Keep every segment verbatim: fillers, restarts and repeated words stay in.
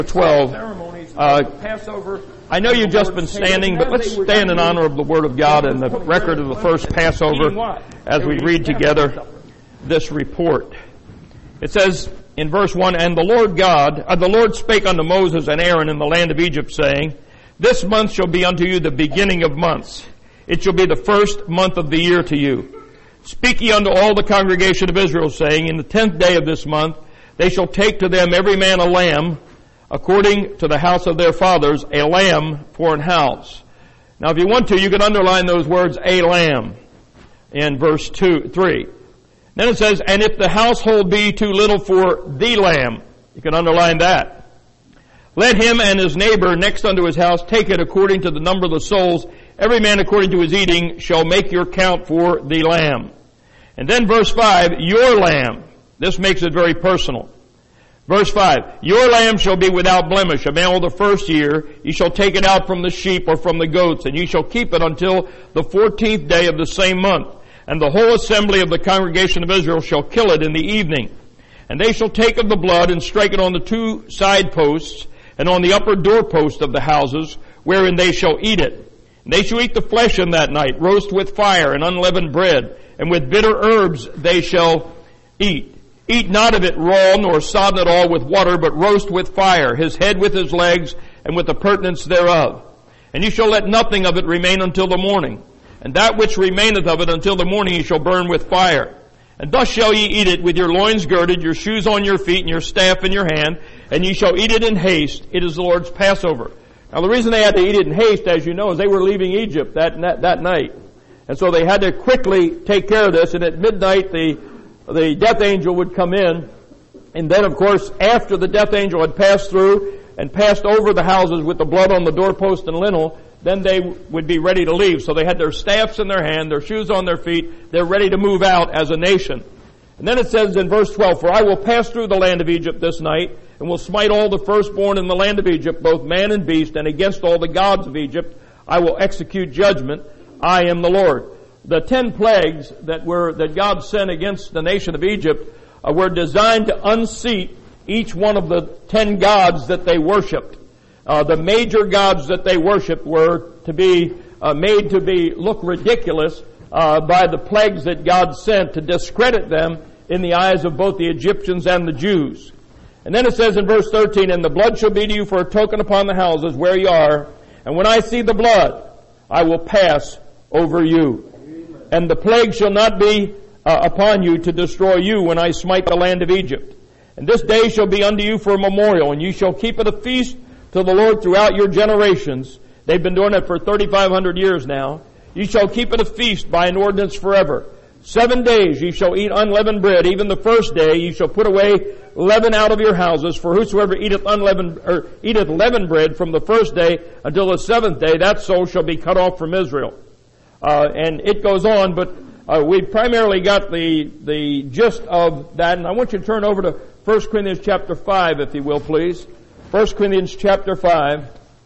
twelve. Uh, I know you've just been standing, but let's stand in honor of the Word of God and the record of the first Passover as we read together this report. It says in verse one, And the Lord God, uh, the Lord spake unto Moses and Aaron in the land of Egypt, saying, This month shall be unto you the beginning of months. It shall be the first month of the year to you. Speak ye unto all the congregation of Israel, saying, In the tenth day of this month they shall take to them every man a lamb, according to the house of their fathers, a lamb for an house. Now if you want to, you can underline those words, a lamb, in verse two, three. Then it says, And if the household be too little for the lamb, you can underline that. Let him and his neighbor next unto his house take it according to the number of the souls. Every man according to his eating shall make your count for the lamb. And then verse five, your lamb. This makes it very personal. Verse five, Your lamb shall be without blemish, a male of the first year. You shall take it out from the sheep or from the goats, and you shall keep it until the fourteenth day of the same month. And the whole assembly of the congregation of Israel shall kill it in the evening. And they shall take of the blood and strike it on the two side posts and on the upper doorpost of the houses, wherein they shall eat it. And they shall eat the flesh in that night, roast with fire and unleavened bread, and with bitter herbs they shall eat. Eat not of it raw, nor sodden it all with water, but roast with fire, his head with his legs, and with the purtenance thereof. And you shall let nothing of it remain until the morning. And that which remaineth of it until the morning you shall burn with fire. And thus shall ye eat it with your loins girded, your shoes on your feet, and your staff in your hand, and ye shall eat it in haste. It is the Lord's Passover. Now the reason they had to eat it in haste, as you know, is they were leaving Egypt that, that, that night. And so they had to quickly take care of this, and at midnight the the death angel would come in, and then of course after the death angel had passed through and passed over the houses with the blood on the doorpost and lintel, then they would be ready to leave. So they had their staffs in their hand, their shoes on their feet, they're ready to move out as a nation. And then it says in verse twelve, For I will pass through the land of Egypt this night, and will smite all the firstborn in the land of Egypt, both man and beast, and against all the gods of Egypt I will execute judgment. I am the Lord. The ten plagues that were that God sent against the nation of Egypt uh, were designed to unseat each one of the ten gods that they worshipped. Uh, the major gods that they worshipped were to be uh, made to be look ridiculous uh, by the plagues that God sent to discredit them in the eyes of both the Egyptians and the Jews. And then it says in verse thirteen, And the blood shall be to you for a token upon the houses where ye are, and when I see the blood, I will pass over you. And the plague shall not be uh, upon you to destroy you when I smite the land of Egypt. And this day shall be unto you for a memorial, and you shall keep it a feast to the Lord throughout your generations. They've been doing it for thirty-five hundred years now. You shall keep it a feast by an ordinance forever. Seven days ye shall eat unleavened bread. Even the first day ye shall put away leaven out of your houses. For whosoever eateth unleavened, or eateth leavened bread from the first day until the seventh day, that soul shall be cut off from Israel. Uh, and it goes on, but uh, we primarily got the the gist of that. And I want you to turn over to First Corinthians chapter five, if you will, please. First Corinthians chapter five.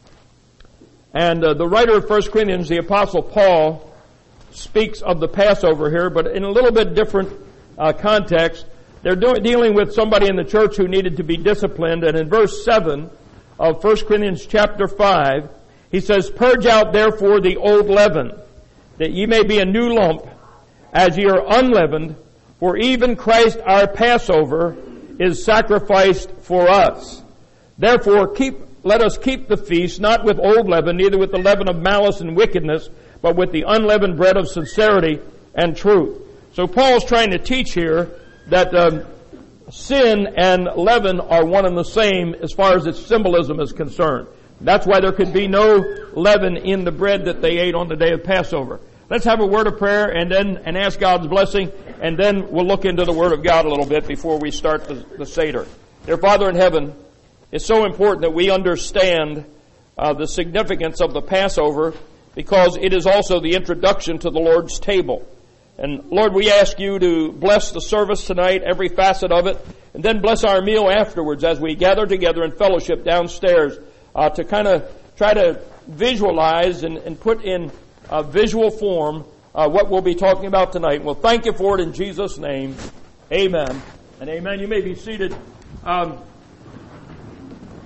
And uh, the writer of First Corinthians, the Apostle Paul, speaks of the Passover here, but in a little bit different uh, context. They're do- dealing with somebody in the church who needed to be disciplined. And in verse seven of First Corinthians chapter five, he says, Purge out therefore the old leaven, that ye may be a new lump, as ye are unleavened, for even Christ our Passover is sacrificed for us. Therefore keep, let us keep the feast, not with old leaven, neither with the leaven of malice and wickedness, but with the unleavened bread of sincerity and truth. So Paul's trying to teach here that um, sin and leaven are one and the same as far as its symbolism is concerned. That's why there could be no leaven in the bread that they ate on the day of Passover. Let's have a word of prayer and then and ask God's blessing, and then we'll look into the Word of God a little bit before we start the, the Seder. Dear Father in heaven, it's so important that we understand uh, the significance of the Passover, because it is also the introduction to the Lord's table. And Lord, we ask you to bless the service tonight, every facet of it, and then bless our meal afterwards as we gather together in fellowship downstairs uh, to kind of try to visualize and, and put in uh, visual form uh, what we'll be talking about tonight. We'll thank you for it in Jesus' name. Amen and amen. You may be seated. Um,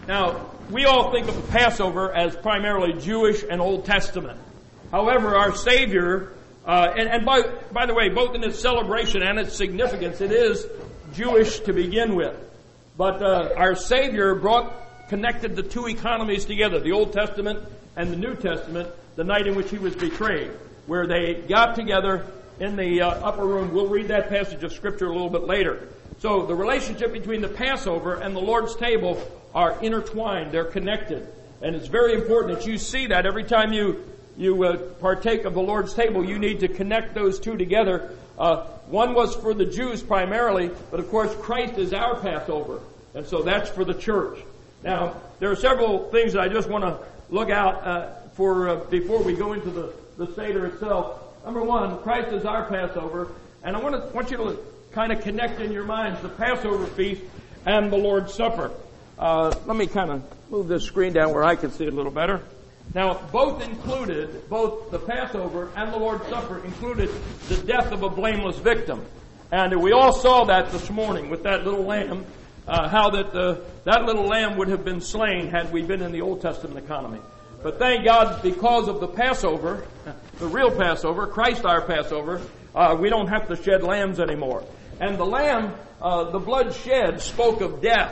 Now, we all think of the Passover as primarily Jewish and Old Testament. However, our Savior, uh, and, and by, by the way, both in its celebration and its significance, it is Jewish to begin with. But uh, our Savior brought, connected the two economies together, the Old Testament and the New Testament, the night in which he was betrayed, where they got together in the uh, upper room. We'll read that passage of Scripture a little bit later. So the relationship between the Passover and the Lord's table are intertwined. They're connected. And it's very important that you see that every time you you uh, partake of the Lord's table. You need to connect those two together. Uh, one was for the Jews primarily, but of course Christ is our Passover. And so that's for the church. Now, there are several things that I just want to look out uh, for uh, before we go into the, the Seder itself. Number one, Christ is our Passover. And I want to want you to kind of connect in your minds the Passover feast and the Lord's Supper. Uh, let me kind of move this screen down where I can see it a little better. Now, both included, both the Passover and the Lord's Supper included the death of a blameless victim. And we all saw that this morning with that little lamb, uh, how that the, that little lamb would have been slain had we been in the Old Testament economy. But thank God, because of the Passover, the real Passover, Christ our Passover, uh, we don't have to shed lambs anymore. And the lamb, uh, the blood shed spoke of death.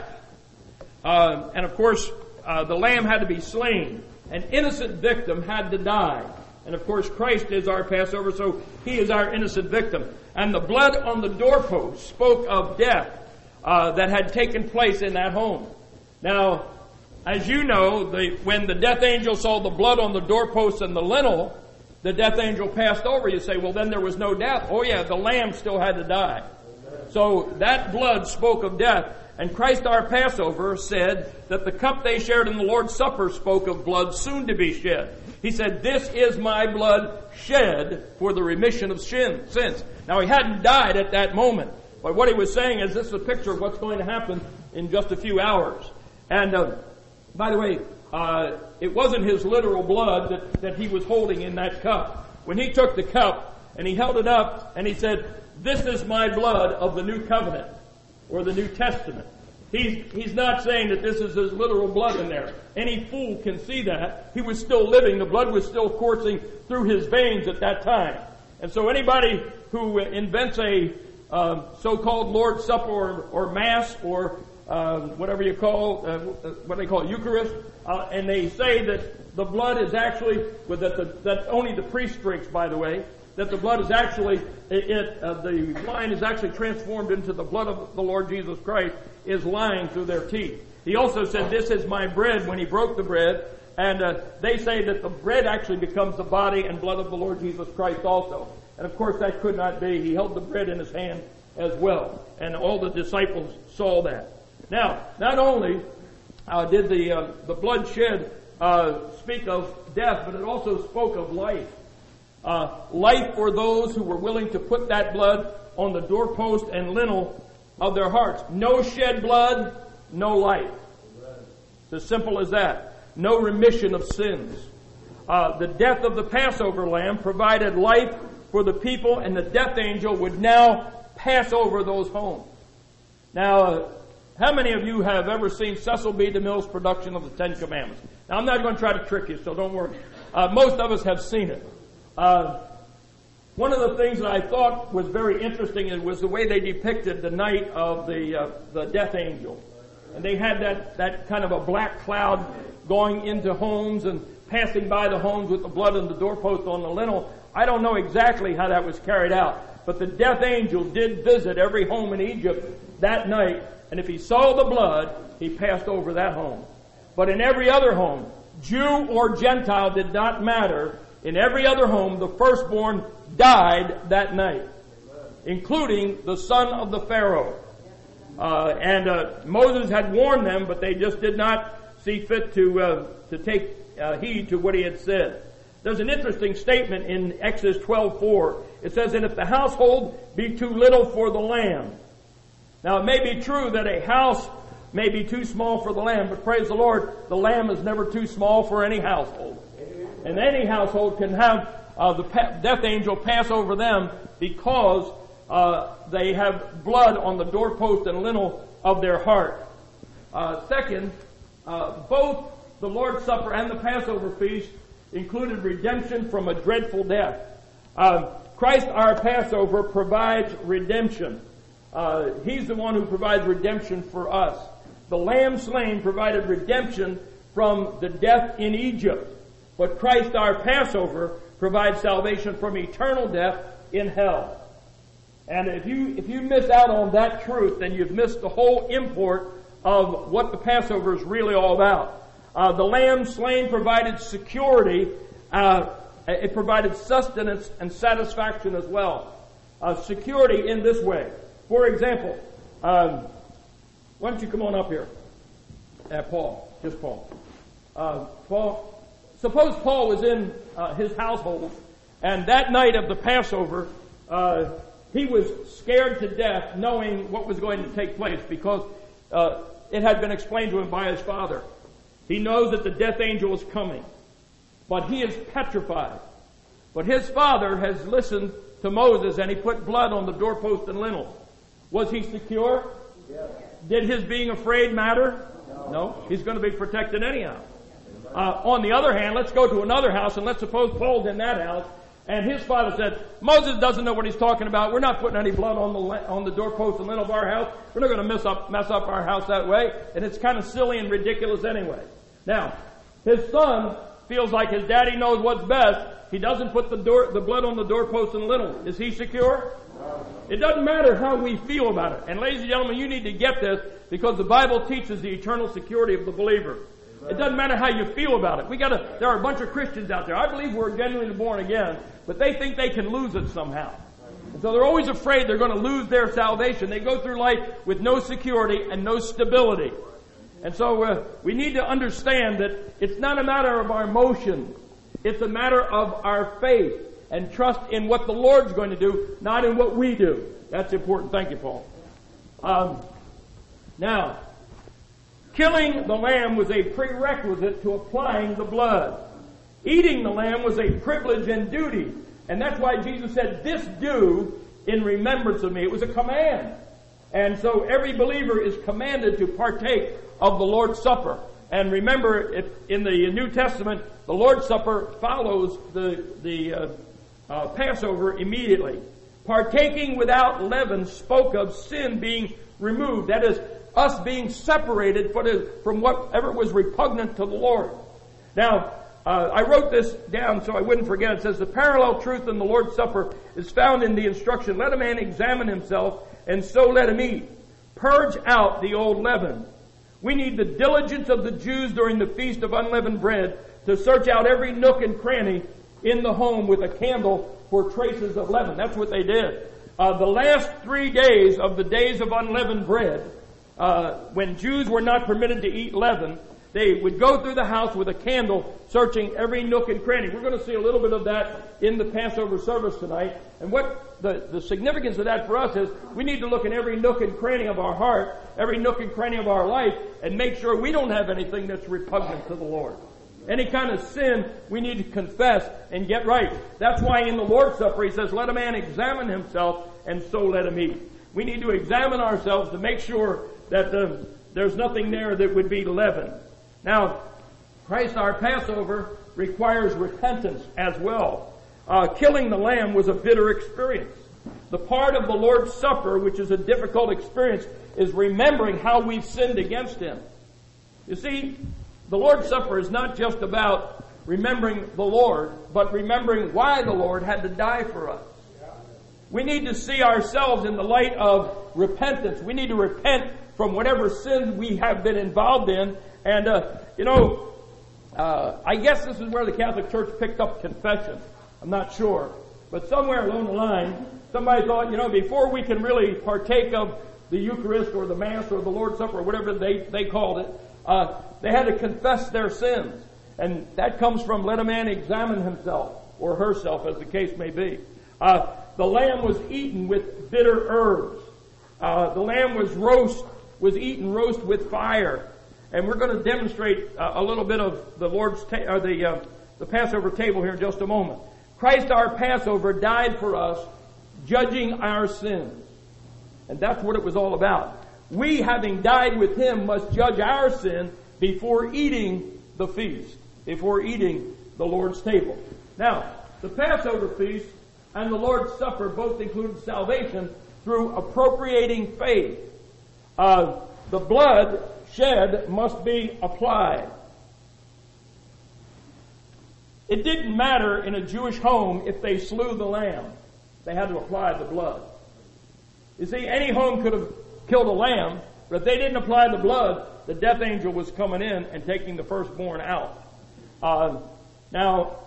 Uh, and of course, uh, the lamb had to be slain. An innocent victim had to die. And of course, Christ is our Passover, so he is our innocent victim. And the blood on the doorpost spoke of death uh, that had taken place in that home. Now, as you know, the, when the death angel saw the blood on the doorpost and the lintel, the death angel passed over. You say, well, then there was no death. Oh yeah, the lamb still had to die. So that blood spoke of death. And Christ our Passover said that the cup they shared in the Lord's Supper spoke of blood soon to be shed. He said, this is my blood shed for the remission of sins. Now, he hadn't died at that moment. But what he was saying is this is a picture of what's going to happen in just a few hours. And uh, by the way, uh, it wasn't his literal blood that, that he was holding in that cup. When he took the cup and he held it up and he said, this is my blood of the new covenant, or the New Testament. He's, he's not saying that this is his literal blood in there. Any fool can see that. He was still living. The blood was still coursing through his veins at that time. And so anybody who invents a uh, so-called Lord's Supper or, or Mass or uh, whatever you call, uh, what they call Eucharist, uh, and they say that the blood is actually, well, that, the, that only the priest drinks, by the way, that the blood is actually, it, it uh, the wine is actually transformed into the blood of the Lord Jesus Christ, is lying through their teeth. He also said, this is my bread when he broke the bread, and uh, they say that the bread actually becomes the body and blood of the Lord Jesus Christ also. And of course that could not be. He held the bread in his hand as well, and all the disciples saw that. Now, not only uh, did the, uh, the blood shed uh, speak of death, but it also spoke of life. Uh, life for those who were willing to put that blood on the doorpost and lintel of their hearts. No shed blood, no life. It's as simple as that. No remission of sins. Uh, the death of the Passover lamb provided life for the people, and the death angel would now pass over those homes. Now, uh, how many of you have ever seen Cecil B. DeMille's production of the Ten Commandments? Now, I'm not going to try to trick you, so don't worry. Uh, most of us have seen it. Uh, one of the things that I thought was very interesting was the way they depicted the night of the uh, the death angel. And they had that, that kind of a black cloud going into homes and passing by the homes with the blood on the doorpost on the lintel. I don't know exactly how that was carried out, but the death angel did visit every home in Egypt that night, and if he saw the blood, he passed over that home. But in every other home, Jew or Gentile did not matter. In every other home, the firstborn died that night, including the son of the Pharaoh. Uh, and uh, Moses had warned them, but they just did not see fit to uh, to take uh, heed to what he had said. There's an interesting statement in Exodus twelve four. It says, and if the household be too little for the lamb. Now, it may be true that a house may be too small for the lamb, but praise the Lord, the lamb is never too small for any household. And any household can have uh, the pa- death angel pass over them because uh, they have blood on the doorpost and lintel of their heart. Uh, second, uh, both the Lord's Supper and the Passover feast included redemption from a dreadful death. Uh, Christ, our Passover, provides redemption. Uh, he's the one who provides redemption for us. The lamb slain provided redemption from the death in Egypt. But Christ, our Passover, provides salvation from eternal death in hell. And if you, if you miss out on that truth, then you've missed the whole import of what the Passover is really all about. Uh, the lamb slain provided security. Uh, it provided sustenance and satisfaction as well. Uh, security in this way. For example, um, why don't you come on up here? Uh, Paul, just Paul. Uh, Paul, suppose Paul was in uh, his household, and that night of the Passover, uh, he was scared to death knowing what was going to take place because uh, it had been explained to him by his father. He knows that the death angel is coming, but he is petrified. But his father has listened to Moses, and he put blood on the doorpost and lintel. Was he secure? Yes. Did his being afraid matter? No. No. He's going to be protected anyhow. Uh, on the other hand, let's go to another house, and let's suppose Paul's in that house, and his father said, Moses doesn't know what he's talking about. We're not putting any blood on the on the doorpost and lintel of our house. We're not going to mess up mess up our house that way, and it's kind of silly and ridiculous anyway. Now, his son feels like his daddy knows what's best. He doesn't put the door the blood on the doorpost and lintel. Is he secure? No. It doesn't matter how we feel about it. And ladies and gentlemen, you need to get this because the Bible teaches the eternal security of the believer. It doesn't matter how you feel about it. We gotta, there are a bunch of Christians out there. I believe we're genuinely born again, but they think they can lose it somehow. And so they're always afraid they're going to lose their salvation. They go through life with no security and no stability. And so uh, we need to understand that it's not a matter of our emotions. It's a matter of our faith and trust in what the Lord's going to do, not in what we do. That's important. Thank you, Paul. Um, now, killing the lamb was a prerequisite to applying the blood. Eating the lamb was a privilege and duty. And that's why Jesus said, this do in remembrance of me. It was a command. And so every believer is commanded to partake of the Lord's Supper. And remember, if in the New Testament, the Lord's Supper follows the, the uh, uh, Passover immediately. Partaking without leaven spoke of sin being removed. That is, us being separated from whatever was repugnant to the Lord. Now, uh, I wrote this down so I wouldn't forget. It says, the parallel truth in the Lord's Supper is found in the instruction, let a man examine himself, and so let him eat. Purge out the old leaven. We need the diligence of the Jews during the Feast of Unleavened Bread to search out every nook and cranny in the home with a candle for traces of leaven. That's what they did. Uh, the last three days of the days of unleavened bread, uh, when Jews were not permitted to eat leaven, they would go through the house with a candle searching every nook and cranny. We're going to see a little bit of that in the Passover service tonight. And what the, the significance of that for us is we need to look in every nook and cranny of our heart, every nook and cranny of our life, and make sure we don't have anything that's repugnant to the Lord. Any kind of sin we need to confess and get right. That's why in the Lord's Supper he says, let a man examine himself and so let him eat. We need to examine ourselves to make sure that uh, there's nothing there that would be leaven. Now, Christ our Passover requires repentance as well. Uh, killing the lamb was a bitter experience. The part of the Lord's Supper, which is a difficult experience, is remembering how we've sinned against Him. You see, the Lord's Supper is not just about remembering the Lord, but remembering why the Lord had to die for us. We need to see ourselves in the light of repentance. We need to repent from whatever sins we have been involved in. And, uh, you know, uh, I guess this is where the Catholic Church picked up confession. I'm not sure. But somewhere along the line, somebody thought, you know, before we can really partake of the Eucharist or the Mass or the Lord's Supper or whatever they, they called it, uh, they had to confess their sins. And that comes from let a man examine himself or herself, as the case may be. Uh, the lamb was eaten with bitter herbs. Uh, the lamb was roast, was eaten roast with fire. And we're going to demonstrate uh, a little bit of the Lord's ta- or the uh, the Passover table here in just a moment. Christ our Passover died for us, judging our sins. And that's what it was all about. We, having died with Him, must judge our sin before eating the feast, before eating the Lord's table. Now, the Passover feast and the Lord's Supper both included salvation through appropriating faith. Uh, the blood shed must be applied. It didn't matter in a Jewish home if they slew the lamb. They had to apply the blood. You see, any home could have killed a lamb, but if they didn't apply the blood, the death angel was coming in and taking the firstborn out. Uh, now,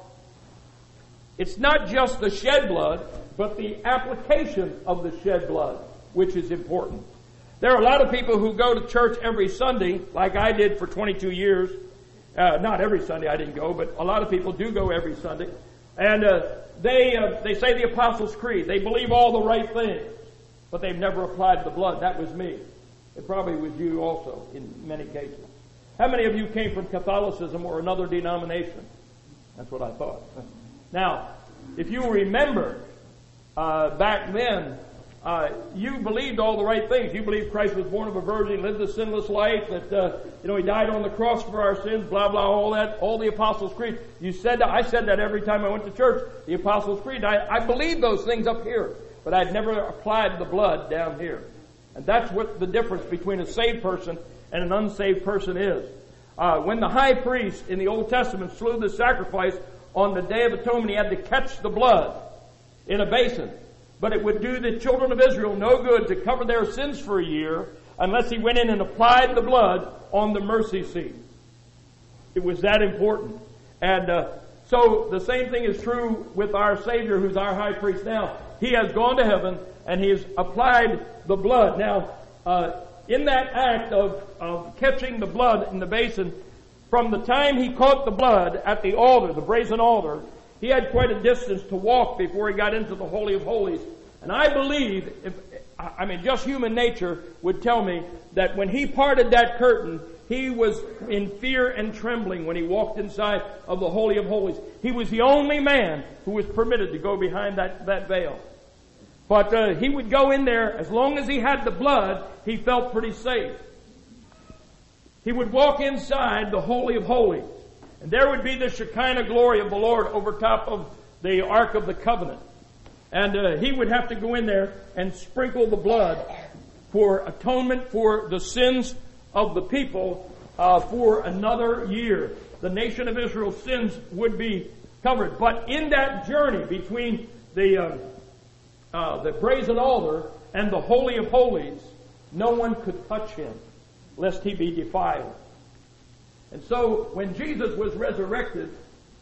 it's not just the shed blood, but the application of the shed blood, which is important. There are a lot of people who go to church every Sunday, like I did for twenty-two years. Uh, not every Sunday I didn't go, but a lot of people do go every Sunday. And uh, they uh, they say the Apostles' Creed. They believe all the right things, but they've never applied the blood. That was me. It probably was you also in many cases. How many of you came from Catholicism or another denomination? That's what I thought. Now, if you remember uh, back then, Uh, you believed all the right things. You believed Christ was born of a virgin, lived a sinless life, that, uh, you know, He died on the cross for our sins, blah, blah, all that, all the Apostles' Creed. You said that, I said that every time I went to church, the Apostles' Creed. I, I believed those things up here, but I'd never applied the blood down here. And that's what the difference between a saved person and an unsaved person is. Uh, when the high priest in the Old Testament slew the sacrifice on the Day of Atonement, he had to catch the blood in a basin. But it would do the children of Israel no good to cover their sins for a year unless he went in and applied the blood on the mercy seat. It was that important. And uh, so the same thing is true with our Savior, who's our high priest now. He has gone to heaven and he has applied the blood. Now, uh, in that act of, of catching the blood in the basin, from the time he caught the blood at the altar, the brazen altar, he had quite a distance to walk before he got into the Holy of Holies. And I believe, if, I mean, just human nature would tell me that when he parted that curtain, he was in fear and trembling when he walked inside of the Holy of Holies. He was the only man who was permitted to go behind that, that veil. But uh, he would go in there, as long as he had the blood, he felt pretty safe. He would walk inside the Holy of Holies. And there would be the Shekinah glory of the Lord over top of the Ark of the Covenant. And uh, he would have to go in there and sprinkle the blood for atonement for the sins of the people uh, for another year. The nation of Israel's sins would be covered. But in that journey between the, uh, uh, the brazen altar and the Holy of Holies, no one could touch him lest he be defiled. And so, when Jesus was resurrected,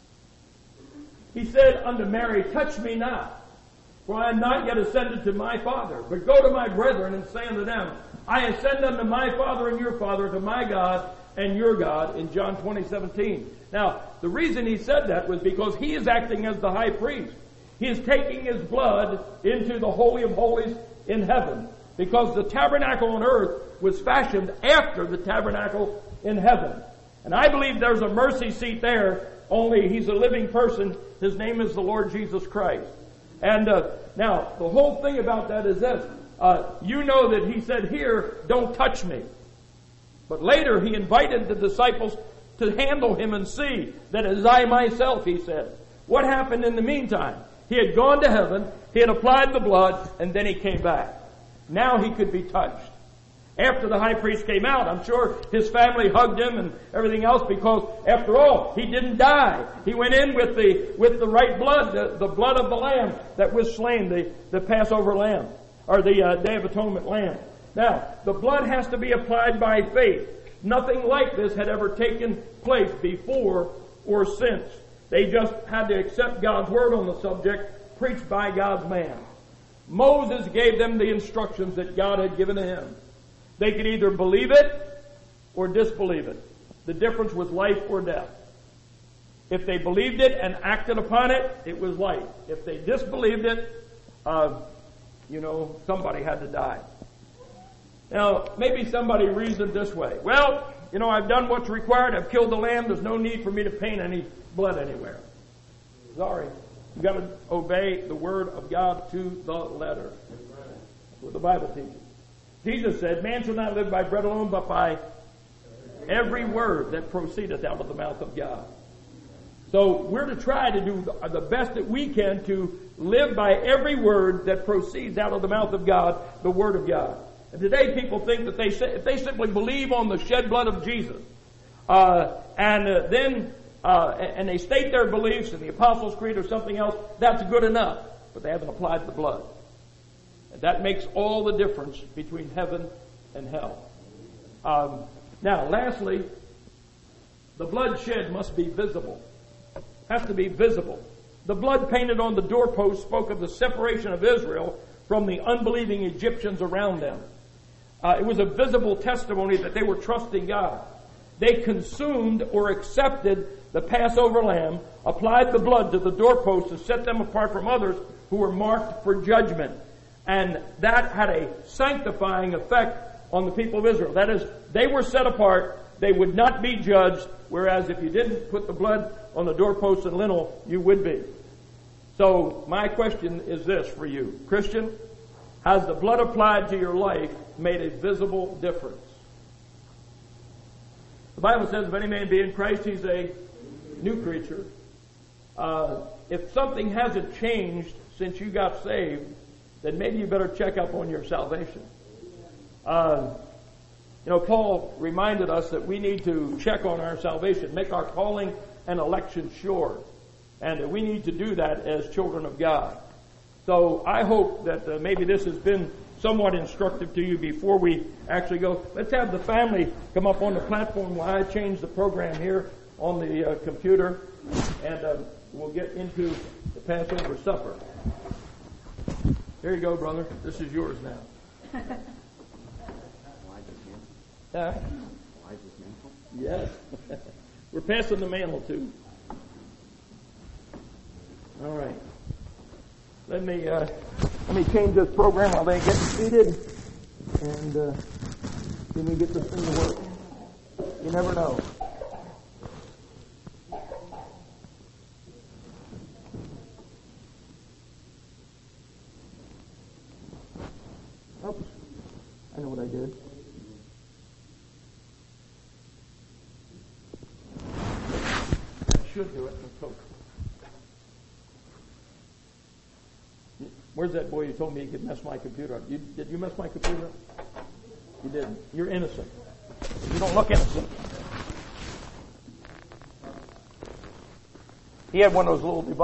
he said unto Mary, touch me not, for I am not yet ascended to my Father, but go to my brethren and say unto them, I ascend unto my Father and your Father, to my God and your God, in John twenty seventeen. Now, the reason he said that was because he is acting as the high priest. He is taking his blood into the Holy of Holies in heaven, because the tabernacle on earth was fashioned after the tabernacle in heaven. And I believe there's a mercy seat there, only he's a living person. His name is the Lord Jesus Christ. And uh, now, the whole thing about that is this. Uh, you know that he said here, don't touch me. But later he invited the disciples to handle him and see that it is I myself, he said. What happened in the meantime? He had gone to heaven, he had applied the blood, and then he came back. Now he could be touched. After the high priest came out, I'm sure his family hugged him and everything else, because after all, he didn't die. He went in with the with the right blood, the, the blood of the lamb that was slain, the, the Passover lamb, or the uh, Day of Atonement lamb. Now, the blood has to be applied by faith. Nothing like this had ever taken place before or since. They just had to accept God's word on the subject, preached by God's man. Moses gave them the instructions that God had given to him. They could either believe it or disbelieve it. The difference was life or death. If they believed it and acted upon it, it was life. If they disbelieved it, uh, you know, somebody had to die. Now, maybe somebody reasoned this way. Well, you know, I've done what's required. I've killed the lamb. There's no need for me to paint any blood anywhere. Sorry. You've got to obey the word of God to the letter. That's what the Bible teaches. Jesus said, man shall not live by bread alone, but by Every word that proceedeth out of the mouth of God. So we're to try to do the best that we can to live by every word that proceeds out of the mouth of God, the Word of God. And today people think that they say, if they simply believe on the shed blood of Jesus, uh, and uh, then uh, and they state their beliefs in the Apostles' Creed or something else, that's good enough. But they haven't applied the blood. And that makes all the difference between heaven and hell. Um, now, lastly, the blood shed must be visible. Has to be visible. The blood painted on the doorpost spoke of the separation of Israel from the unbelieving Egyptians around them. Uh, it was a visible testimony that they were trusting God. They consumed or accepted the Passover lamb, applied the blood to the doorpost to set them apart from others who were marked for judgment. And that had a sanctifying effect on the people of Israel. That is, they were set apart. They would not be judged, whereas if you didn't put the blood on the doorpost and lintel, you would be. So my question is this for you. Christian, has the blood applied to your life made a visible difference? The Bible says if any man be in Christ, he's a new creature. Uh, if something hasn't changed since you got saved, then maybe you better check up on your salvation. Uh, you know, Paul reminded us that we need to check on our salvation, make our calling and election sure. And that we need to do that as children of God. So I hope that uh, maybe this has been somewhat instructive to you before we actually go. Let's have the family come up on the platform while I change the program here on the uh, computer. And uh, we'll get into the Passover supper. Here you go, brother. This is yours now. Uh, yes. We're passing the mantle too. All right. Let me uh, let me change this program while they get seated, and uh, then we get this thing to work. You never know. Oops. I know what I did. I should do it. Let's hope. Where's that boy you told me he could mess my computer up? You, did you mess my computer up? You didn't. You're innocent. You don't look innocent. He had one of those little devices.